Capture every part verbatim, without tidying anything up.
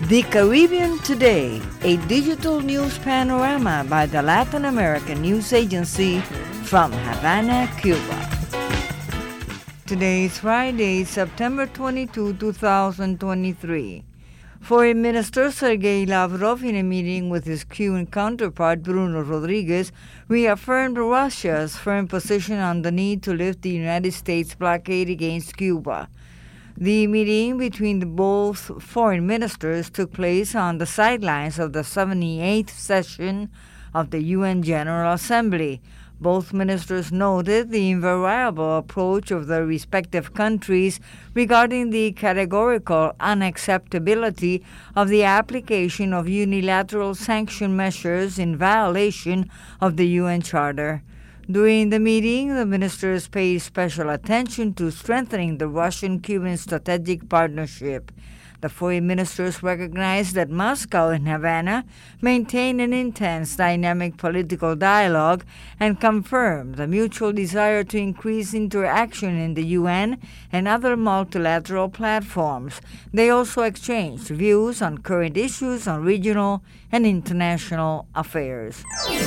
The Caribbean Today, a digital news panorama by the Latin American News Agency from Havana, Cuba. Today is Friday, September twenty-second, twenty twenty-three. Foreign Minister Sergei Lavrov, in a meeting with his Cuban counterpart Bruno Rodriguez, reaffirmed Russia's firm position on the need to lift the United States blockade against Cuba. The meeting between the both foreign ministers took place on the sidelines of the seventy-eighth session of the U N General Assembly. Both ministers noted the invariable approach of their respective countries regarding the categorical unacceptability of the application of unilateral sanction measures in violation of the U N Charter. During the meeting, the ministers paid special attention to strengthening the Russian-Cuban strategic partnership. The foreign ministers recognized that Moscow and Havana maintain an intense dynamic political dialogue and confirmed the mutual desire to increase interaction in the U N and other multilateral platforms. They also exchanged views on current issues on regional and international affairs.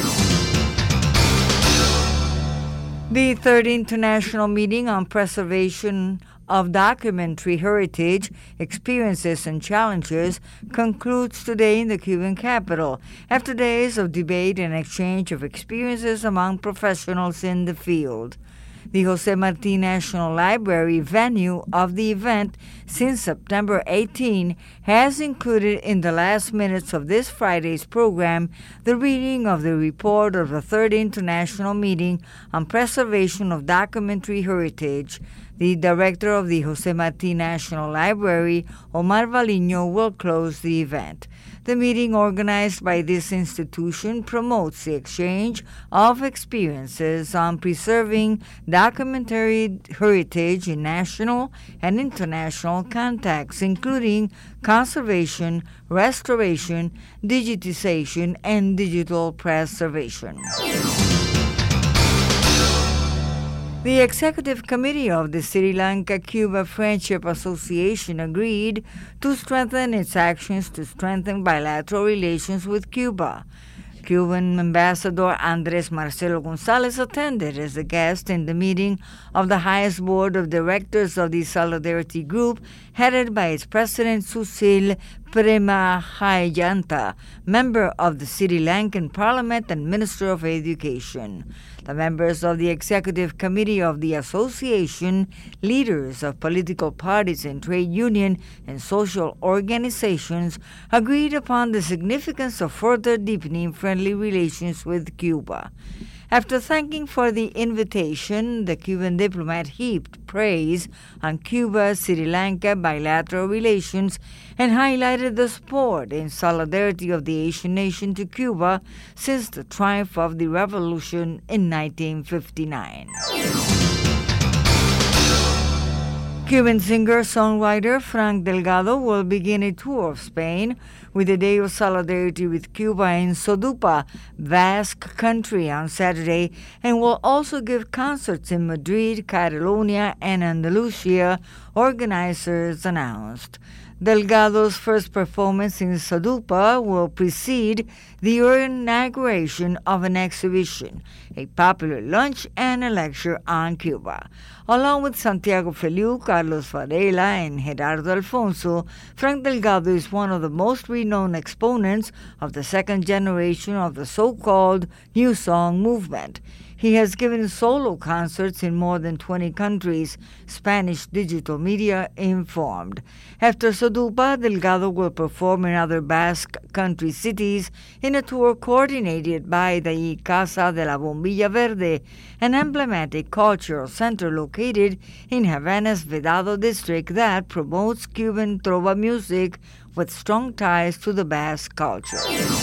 The third International Meeting on Preservation of Documentary Heritage, Experiences and Challenges concludes today in the Cuban capital, after days of debate and exchange of experiences among professionals in the field. The José Martí National Library, venue of the event since September eighteenth, has included in the last minutes of this Friday's program the reading of the report of the Third International Meeting on Preservation of Documentary Heritage. The director of the José Martí National Library, Omar Valiño, will close the event. The meeting organized by this institution promotes the exchange of experiences on preserving documentary heritage in national and international contexts, including conservation, restoration, digitization, and digital preservation. The Executive Committee of the Sri Lanka-Cuba Friendship Association agreed to strengthen its actions to strengthen bilateral relations with Cuba. Cuban Ambassador Andres Marcelo Gonzalez attended as a guest in the meeting of the highest board of directors of the Solidarity Group, headed by its president Susil Premahayanta, member of the Sri Lankan Parliament and Minister of Education. The members of the Executive Committee of the Association, leaders of political parties and trade union and social organizations, agreed upon the significance of further deepening friendly relations with Cuba. After thanking for the invitation, the Cuban diplomat heaped praise on Cuba-Sri Lanka bilateral relations and highlighted the support and solidarity of the Asian nation to Cuba since the triumph of the revolution in nineteen fifty-nine. Cuban singer-songwriter Frank Delgado will begin a tour of Spain with a day of solidarity with Cuba in Sodupa, Basque Country, on Saturday, and will also give concerts in Madrid, Catalonia, and Andalusia, organizers announced. Delgado's first performance in Sodupa will precede the inauguration of an exhibition, a popular lunch, and a lecture on Cuba. Along with Santiago Feliu, Carlos Varela, and Gerardo Alfonso, Frank Delgado is one of the most renowned exponents of the second generation of the so-called New Song movement. He has given solo concerts in more than twenty countries, Spanish digital media informed. After Sodupa, Delgado will perform in other Basque Country cities in a tour coordinated by the Casa de la Bombilla Verde, an emblematic cultural center located in Havana's Vedado district that promotes Cuban trova music with strong ties to the Basque culture.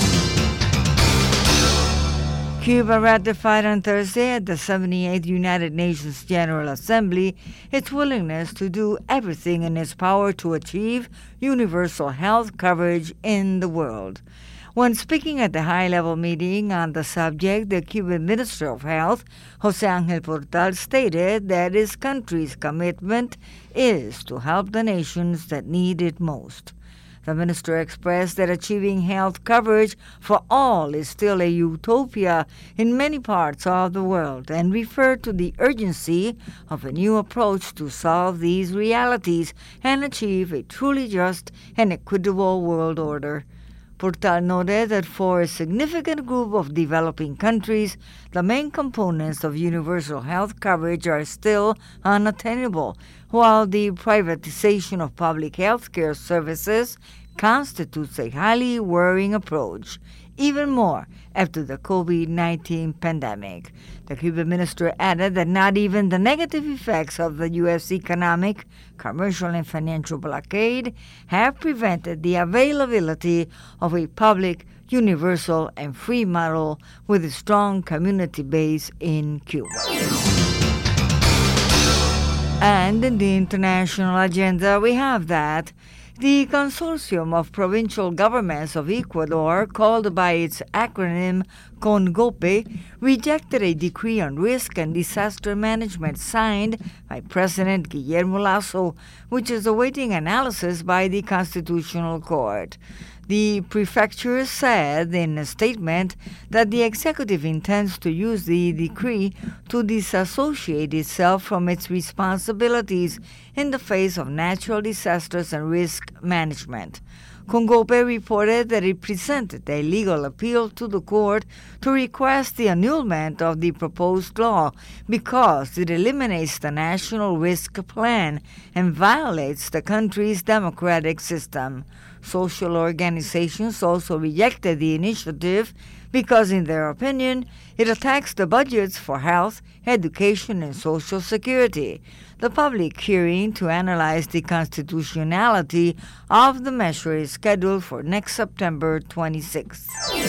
Cuba ratified on Thursday at the seventy-eighth United Nations General Assembly its willingness to do everything in its power to achieve universal health coverage in the world. When speaking at the high-level meeting on the subject, the Cuban Minister of Health, José Ángel Portal, stated that his country's commitment is to help the nations that need it most. The minister expressed that achieving health coverage for all is still a utopia in many parts of the world and referred to the urgency of a new approach to solve these realities and achieve a truly just and equitable world order. Portal noted that for a significant group of developing countries, the main components of universal health coverage are still unattainable, while the privatization of public health care services constitutes a highly worrying approach, even more after the COVID nineteen pandemic. The Cuban minister added that not even the negative effects of the U S economic, commercial, and financial blockade have prevented the availability of a public, universal, and free model with a strong community base in Cuba. And in the international agenda, we have that the Consortium of Provincial Governments of Ecuador, called by its acronym CONGOPE, rejected a decree on risk and disaster management signed by President Guillermo Lasso, which is awaiting analysis by the Constitutional Court. The prefecture said in a statement that the executive intends to use the decree to disassociate itself from its responsibilities in the face of natural disasters and risk management. CONGOPE reported that it presented a legal appeal to the court to request the annulment of the proposed law because it eliminates the national risk plan and violates the country's democratic system. Social organizations also rejected the initiative because, in their opinion, it attacks the budgets for health, education, and social security. The public hearing to analyze the constitutionality of the measure is scheduled for next September twenty-sixth.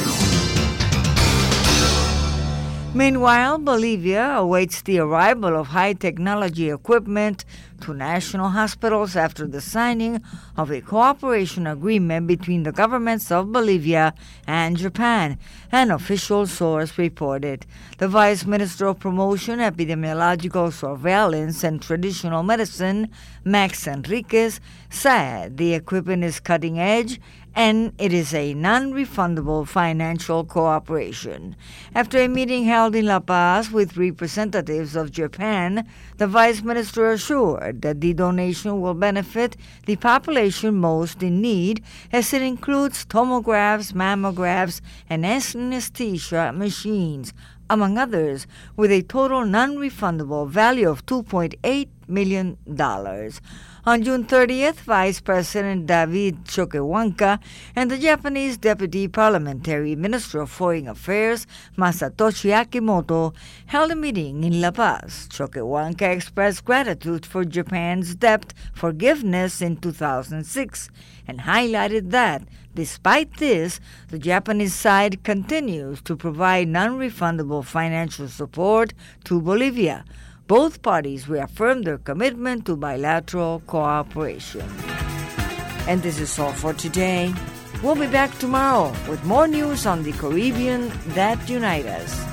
Meanwhile, Bolivia awaits the arrival of high-technology equipment to national hospitals after the signing of a cooperation agreement between the governments of Bolivia and Japan, an official source reported. The Vice Minister of Promotion, Epidemiological Surveillance, and Traditional Medicine, Max Enriquez, said the equipment is cutting-edge and it is a non-refundable financial cooperation. After a meeting held in La Paz with representatives of Japan, the Vice Minister assured that the donation will benefit the population most in need, as it includes tomographs, mammographs, and anesthesia machines, among others, with a total non-refundable value of two point eight million dollars. On June thirtieth, Vice President David Choquehuanca and the Japanese Deputy Parliamentary Minister of Foreign Affairs, Masatoshi Akimoto, held a meeting in La Paz. Choquehuanca expressed gratitude for Japan's debt forgiveness in two thousand six and highlighted that, despite this, the Japanese side continues to provide non-refundable financial support to Bolivia. Both parties reaffirmed their commitment to bilateral cooperation. And this is all for today. We'll be back tomorrow with more news on the Caribbean that unite us.